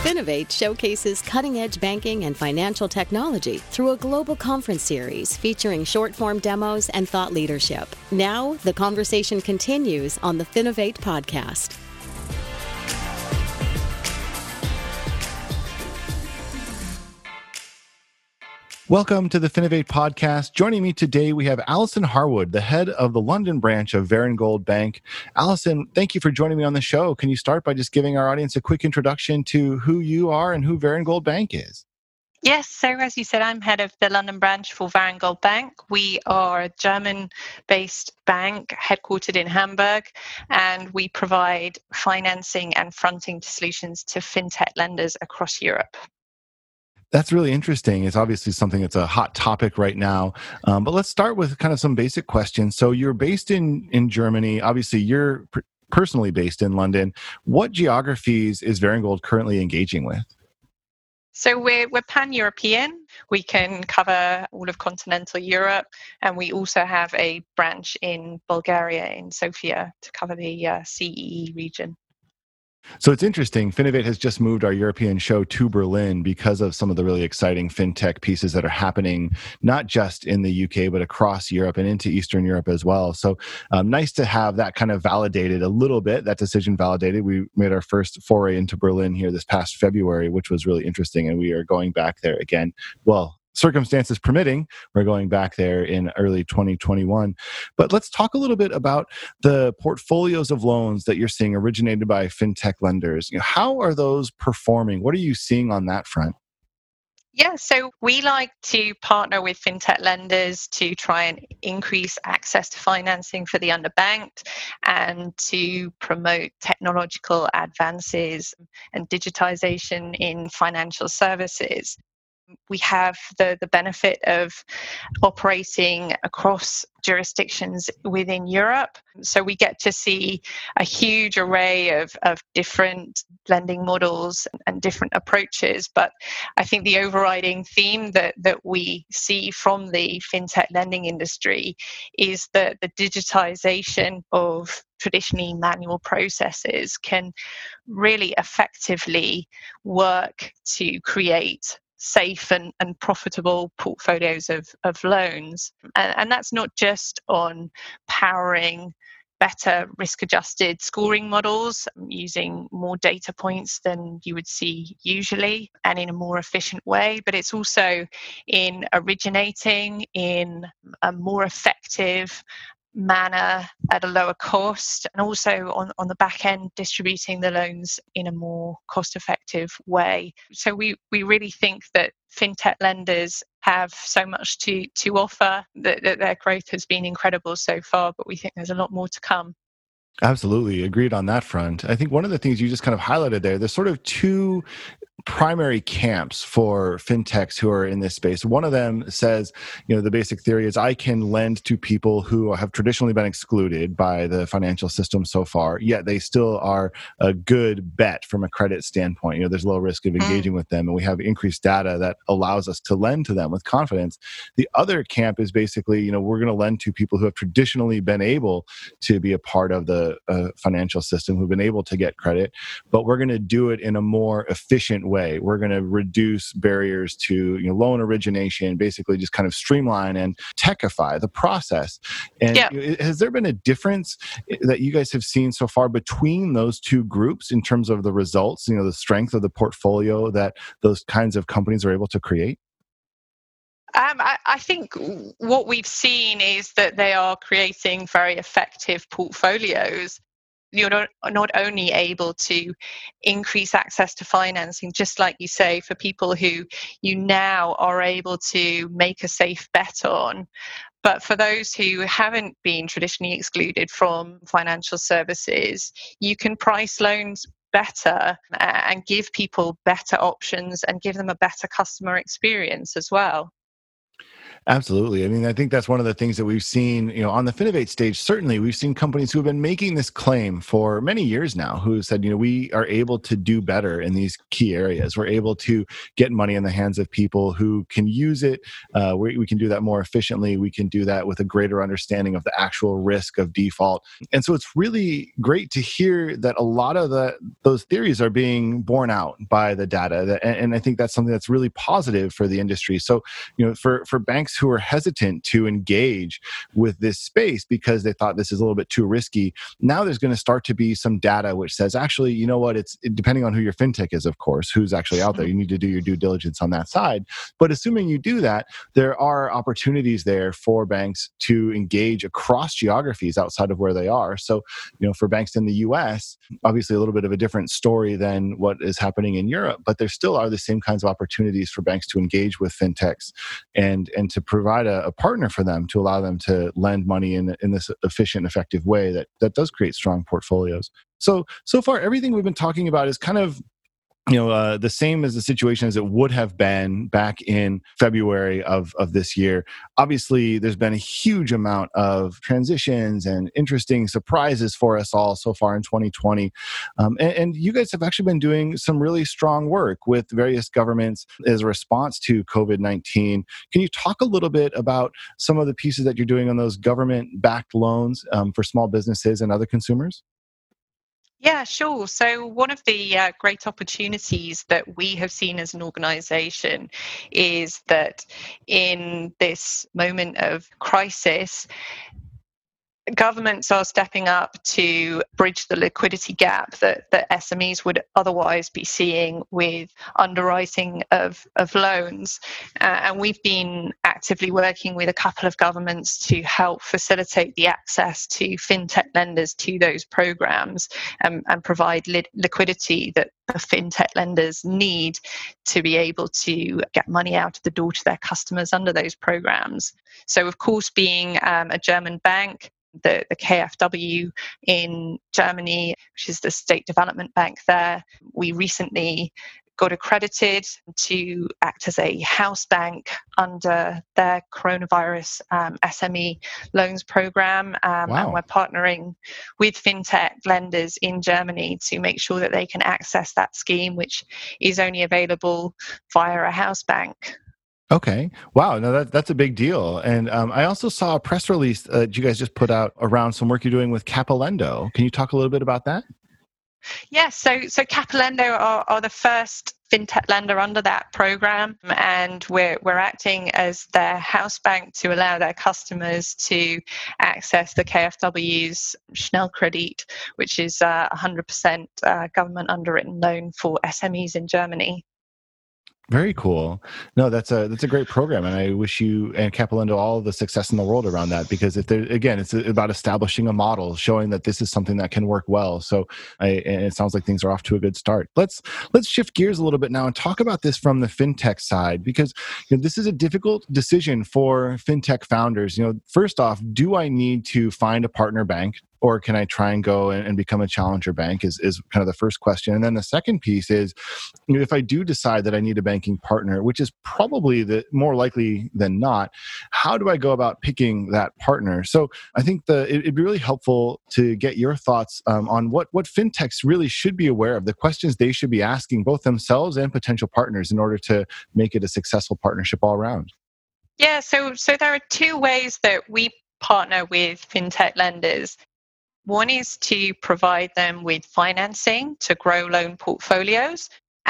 Finovate showcases cutting-edge banking and financial technology through a global conference series featuring short-form demos and thought leadership. Now, the conversation continues on the Finovate podcast. Welcome to the Finovate podcast. Joining me today, we have Alison Harwood, the head of the London branch of Varengold Bank. Alison, thank you for joining me on the show. Can you start by just giving our audience a quick introduction to who you are and who Varengold Bank is? Yes, so as you said, I'm head of the London branch for Varengold Bank. We are a German-based bank headquartered in Hamburg, and we provide financing and fronting solutions to fintech lenders across Europe. That's really interesting. It's obviously something that's a hot topic right now. But let's start with kind of some basic questions. So you're based in Germany. Obviously, you're personally based in London. What geographies is Varengold currently engaging with? So we're pan-European. We can cover all of continental Europe, and we also have a branch in Bulgaria, in Sofia, to cover the CEE region. So it's interesting. Finovate has just moved our European show to Berlin because of some of the really exciting fintech pieces that are happening, not just in the UK, but across Europe and into Eastern Europe as well. So nice to have that kind of validated a little bit, that decision validated. We made our first foray into Berlin here this past February, which was really interesting. And we are going back there again. Well, circumstances permitting, we're going back there in early 2021. But let's talk a little bit about the portfolios of loans that you're seeing originated by fintech lenders. How are those performing? What are you seeing on that front? Yeah, so we like to partner with fintech lenders to try and increase access to financing for the underbanked and to promote technological advances and digitization in financial services. We have the benefit of operating across jurisdictions within Europe. So we get to see a huge array of different lending models and different approaches. But I think the overriding theme that we see from the fintech lending industry is that the digitization of traditionally manual processes can really effectively work to create safe and profitable portfolios of loans. And that's not just on powering better risk-adjusted scoring models using more data points than you would see usually and in a more efficient way, but it's also in originating in a more effective manner at a lower cost, and also on the back end distributing the loans in a more cost effective way. So we really think that fintech lenders have so much to offer, that their growth has been incredible so far, but we think there's a lot more to come. Absolutely. Agreed on that front. I think one of the things you just kind of highlighted there's sort of two primary camps for fintechs who are in this space. One of them says, the basic theory is I can lend to people who have traditionally been excluded by the financial system so far, yet they still are a good bet from a credit standpoint. There's low risk of engaging with them, and we have increased data that allows us to lend to them with confidence. The other camp is basically, we're going to lend to people who have traditionally been able to be a part of the financial system, who've been able to get credit, but we're going to do it in a more efficient way. We're going to reduce barriers to loan origination, basically just kind of streamline and techify the process. And has there been a difference that you guys have seen so far between those two groups in terms of the results, the strength of the portfolio that those kinds of companies are able to create? I think what we've seen is that they are creating very effective portfolios. You're not only able to increase access to financing, just like you say, for people who you now are able to make a safe bet on, but for those who haven't been traditionally excluded from financial services, you can price loans better and give people better options and give them a better customer experience as well. Absolutely. I mean, I think that's one of the things that we've seen, on the Finovate stage. Certainly, we've seen companies who have been making this claim for many years now, who said, we are able to do better in these key areas. We're able to get money in the hands of people who can use it. We can do that more efficiently. We can do that with a greater understanding of the actual risk of default. And so it's really great to hear that a lot of those theories are being borne out by the data. And I think that's something that's really positive for the industry. So, for banks who are hesitant to engage with this space because they thought this is a little bit too risky, now there's going to start to be some data which says, actually, you know what, it's depending on who your fintech is, of course, who's actually out there. You need to do your due diligence on that side. But assuming you do that, there are opportunities there for banks to engage across geographies outside of where they are. So, for banks in the US, obviously a little bit of a different story than what is happening in Europe, but there still are the same kinds of opportunities for banks to engage with fintechs and to provide a partner for them to allow them to lend money in this efficient, effective way that does create strong portfolios. So far, everything we've been talking about is kind of the same as the situation as it would have been back in February of this year. Obviously, there's been a huge amount of transitions and interesting surprises for us all so far in 2020. And you guys have actually been doing some really strong work with various governments as a response to COVID-19. Can you talk a little bit about some of the pieces that you're doing on those government-backed loans for small businesses and other consumers? Yeah, sure. So one of the great opportunities that we have seen as an organization is that in this moment of crisis, governments are stepping up to bridge the liquidity gap that SMEs would otherwise be seeing with underwriting of loans. And we've been actively working with a couple of governments to help facilitate the access to fintech lenders to those programs and provide liquidity that the fintech lenders need to be able to get money out of the door to their customers under those programs. So, of course, being a German bank, the KfW in Germany, which is the state development bank there, we recently got accredited to act as a house bank under their coronavirus SME loans program. Wow. And we're partnering with fintech lenders in Germany to make sure that they can access that scheme, which is only available via a house bank. Okay. Wow. No, that's a big deal. And I also saw a press release that you guys just put out around some work you're doing with Capilendo. Can you talk a little bit about that? Yes, so Capilendo are the first fintech lender under that program, and we're acting as their house bank to allow their customers to access the KfW's Schnellkredit, which is a 100% government underwritten loan for SMEs in Germany. Very cool. No, that's a great program, and I wish you and Capilendo all the success in the world around that. Because if there, again, it's about establishing a model, showing that this is something that can work well. So, and it sounds like things are off to a good start. Let's shift gears a little bit now and talk about this from the fintech side, because this is a difficult decision for fintech founders. First off, do I need to find a partner bank, or can I try and go and become a challenger bank is kind of the first question. And then the second piece is, if I do decide that I need a banking partner, which is probably the more likely than not, how do I go about picking that partner? So I think it'd be really helpful to get your thoughts on what fintechs really should be aware of, the questions they should be asking both themselves and potential partners in order to make it a successful partnership all around. Yeah, so there are two ways that we partner with fintech lenders. One is to provide them with financing to grow loan portfolios.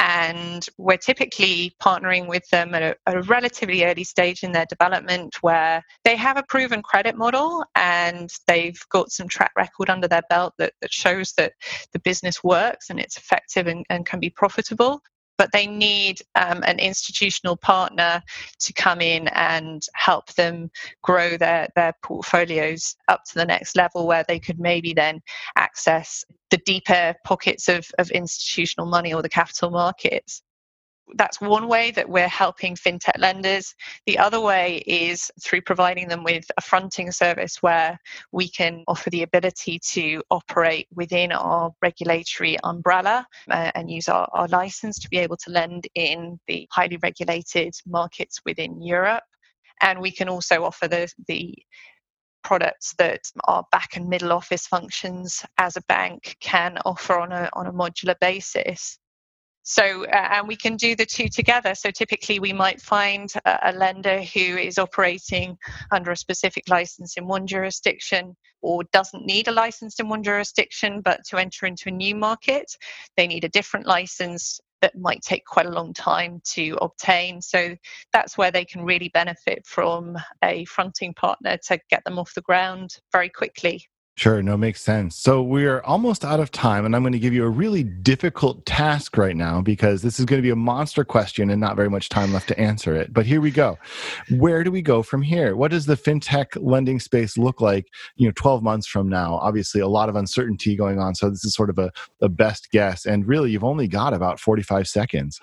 And we're typically partnering with them at a relatively early stage in their development, where they have a proven credit model and they've got some track record under their belt that shows that the business works and it's effective and can be profitable. But they need an institutional partner to come in and help them grow their portfolios up to the next level, where they could maybe then access the deeper pockets of institutional money or the capital markets. That's one way that we're helping fintech lenders. The other way is through providing them with a fronting service where we can offer the ability to operate within our regulatory umbrella and use our license to be able to lend in the highly regulated markets within Europe. And we can also offer the products that our back and middle office functions as a bank can offer on a modular basis. So, and we can do the two together. So typically we might find a lender who is operating under a specific license in one jurisdiction or doesn't need a license in one jurisdiction, but to enter into a new market, they need a different license that might take quite a long time to obtain. So that's where they can really benefit from a fronting partner to get them off the ground very quickly. Sure, no, makes sense. So we're almost out of time, and I'm going to give you a really difficult task right now because this is going to be a monster question and not very much time left to answer it. But here we go. Where do we go from here? What does the fintech lending space look like, 12 months from now? Obviously, a lot of uncertainty going on, so this is sort of a best guess. And really, you've only got about 45 seconds.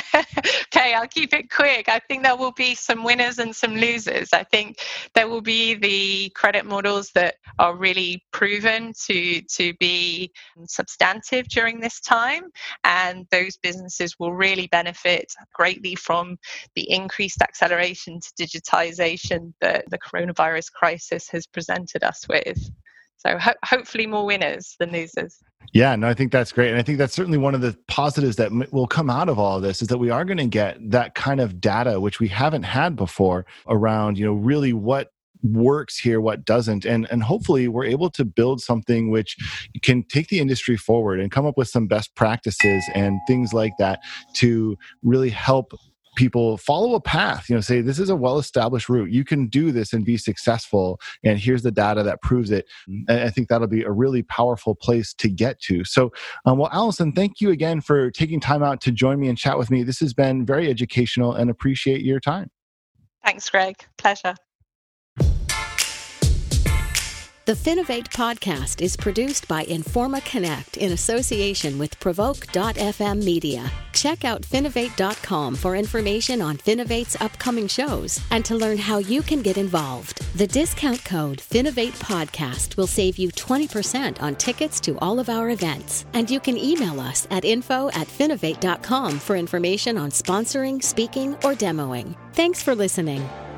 Okay, I'll keep it quick. I think there will be some winners and some losers. I think there will be the credit models that are really proven to be substantive during this time, and those businesses will really benefit greatly from the increased acceleration to digitization that the coronavirus crisis has presented us with. So hopefully more winners than losers. Yeah, no, I think that's great. And I think that's certainly one of the positives that will come out of all of this is that we are going to get that kind of data, which we haven't had before around, really what works here, what doesn't. And hopefully we're able to build something which can take the industry forward and come up with some best practices and things like that to really help people follow a path, say this is a well-established route. You can do this and be successful. And here's the data that proves it. And I think that'll be a really powerful place to get to. So, well, Allison, thank you again for taking time out to join me and chat with me. This has been very educational and appreciate your time. Thanks, Greg. Pleasure. The Finovate podcast is produced by Informa Connect in association with Provoke.fm Media. Check out Finovate.com for information on Finovate's upcoming shows and to learn how you can get involved. The discount code Finovate Podcast will save you 20% on tickets to all of our events. And you can email us at info@finovate.com for information on sponsoring, speaking, or demoing. Thanks for listening.